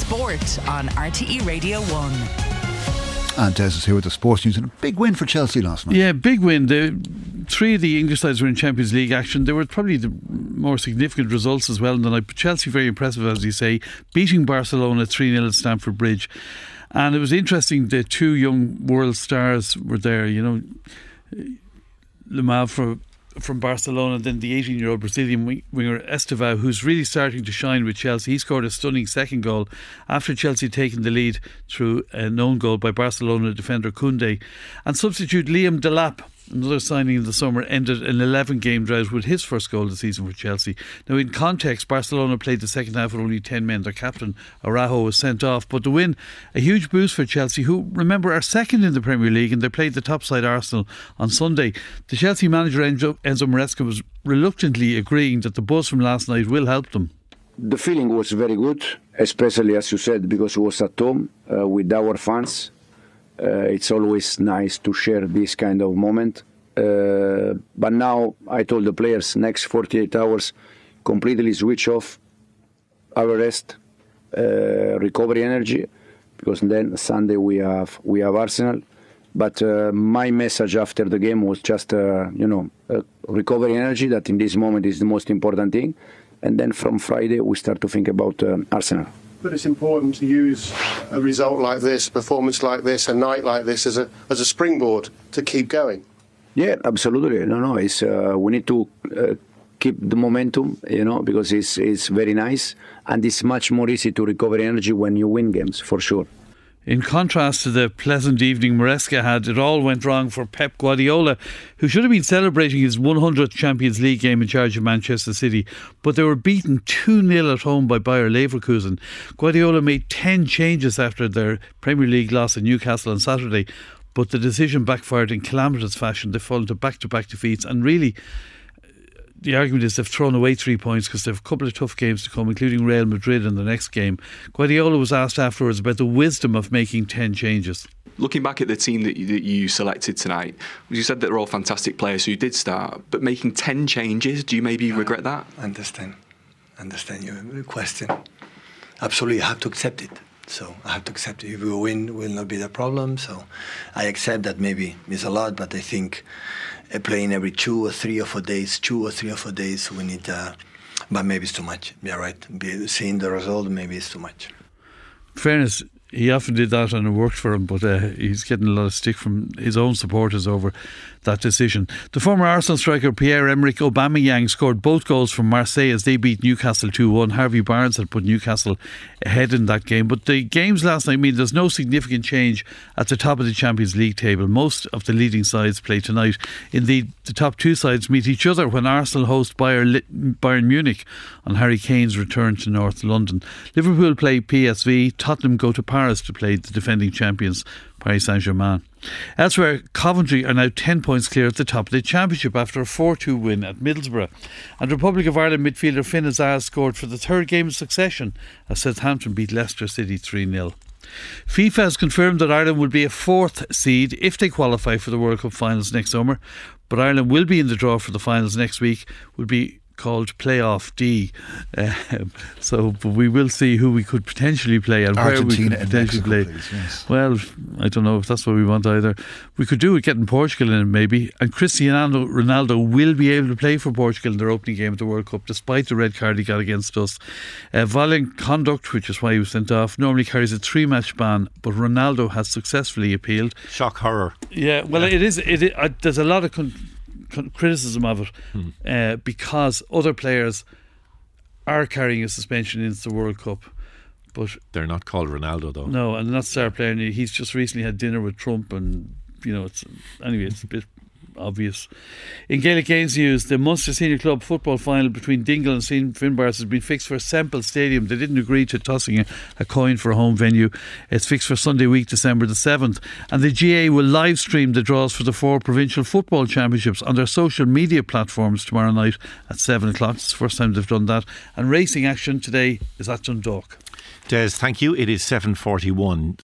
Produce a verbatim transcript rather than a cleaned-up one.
Sport on R T E Radio one. And Des is here with the sports news, and a big win for Chelsea last night. Yeah, big win. The three of the English sides were in Champions League action. They were probably the more significant results as well in the night. But Chelsea very impressive, as you say, beating Barcelona three nil at Stamford Bridge. And it was interesting, the two young world stars were there, you know, Lamela from, from Barcelona, and then the eighteen-year-old Brazilian wing, winger Estevao, who's really starting to shine with Chelsea. He scored a stunning second goal after Chelsea taking the lead through an own goal by Barcelona defender Koundé. And substitute Liam Delap, another signing in the summer, ended an eleven-game drought with his first goal of the season for Chelsea. Now, in context, Barcelona played the second half with only ten men. Their captain, Araujo, was sent off. But the win, a huge boost for Chelsea, who, remember, are second in the Premier League, and they played the top side Arsenal on Sunday. The Chelsea manager, Enzo, Enzo Maresca, was reluctantly agreeing that the buzz from last night will help them. The feeling was very good, especially, as you said, because it was at home uh, with our fans. Uh, it's always nice to share this kind of moment. Uh, but now I told the players, next forty-eight hours, completely switch off, our rest, uh, recovery energy, because then Sunday we have we have Arsenal. But uh, my message after the game was just, uh, you know, uh, recovery energy, that in this moment is the most important thing. And then from Friday we start to think about uh, Arsenal. But it's important to use a result like this, a performance like this, a night like this as a as a springboard to keep going. Yeah, absolutely. No, no. It's uh, we need to uh, keep the momentum, you know, because it's it's very nice, and it's much more easy to recover energy when you win games, for sure. In contrast to the pleasant evening Maresca had, it all went wrong for Pep Guardiola, who should have been celebrating his one hundredth Champions League game in charge of Manchester City, but they were beaten two nil at home by Bayer Leverkusen. Guardiola made ten changes after their Premier League loss at Newcastle on Saturday, but the decision backfired in calamitous fashion. They fell into back-to-back defeats, and really the argument is they've thrown away three points because they have a couple of tough games to come, including Real Madrid in the next game. Guardiola was asked afterwards about the wisdom of making ten changes. Looking back at the team that you, that you selected tonight, you said that they're all fantastic players who did start, but making ten changes, do you maybe regret that? Understand. Understand your question. Absolutely, I have to accept it. So I have to accept it. If we win, will not be the problem. So I accept that maybe it's a lot, but I think uh, playing every two or three or four days, two or three or four days, we need. Uh, but maybe it's too much. Yeah, right. Be, seeing the result, maybe it's too much. Fairness, he often did that and it worked for him, but uh, he's getting a lot of stick from his own supporters over that decision. The former Arsenal striker Pierre-Emerick Aubameyang scored both goals from Marseille as they beat Newcastle two one. Harvey Barnes had put Newcastle ahead in that game, but the games last night mean there's no significant change at the top of the Champions League table. Most of the leading sides play tonight. Indeed, the top two sides meet each other when Arsenal host Bayern, Bayern Munich on Harry Kane's return to North London. Liverpool play P S V. Tottenham go to Paris to play the defending champions Paris Saint-Germain. Elsewhere, Coventry are now ten points clear at the top of the Championship after a four two win at Middlesbrough. And Republic of Ireland midfielder Finn Azaz scored for the third game of succession as Southampton beat Leicester City three nil. FIFA has confirmed that Ireland will be a fourth seed if they qualify for the World Cup finals next summer, but Ireland will be in the draw for the finals next week, will be called Playoff D. Uh, so but we will see who we could potentially play and Argentina where we could potentially Mexico, play. Please, yes. Well, I don't know if that's what we want either. We could do it getting Portugal in maybe, and Cristiano Ronaldo will be able to play for Portugal in their opening game of the World Cup despite the red card he got against us. Uh, violent conduct, which is why he was sent off, normally carries a three match ban, but Ronaldo has successfully appealed. Shock horror. Yeah, well yeah. it is it, it, uh, there's a lot of con- criticism of it hmm. uh, because other players are carrying a suspension into the World Cup, but they're not called Ronaldo though. No, and not star player. And he's just recently had dinner with Trump, and you know, it's anyway, it's a bit obvious. In Gaelic Games news, the Munster Senior Club football final between Dingle and Finbars has been fixed for Semple Stadium. They didn't agree to tossing a, a coin for a home venue. It's fixed for Sunday week, December the seventh. And the G A will live stream the draws for the four provincial football championships on their social media platforms tomorrow night at seven o'clock. It's the first time they've done that. And racing action today is at Dundalk. Des, thank you. It is seven forty-one.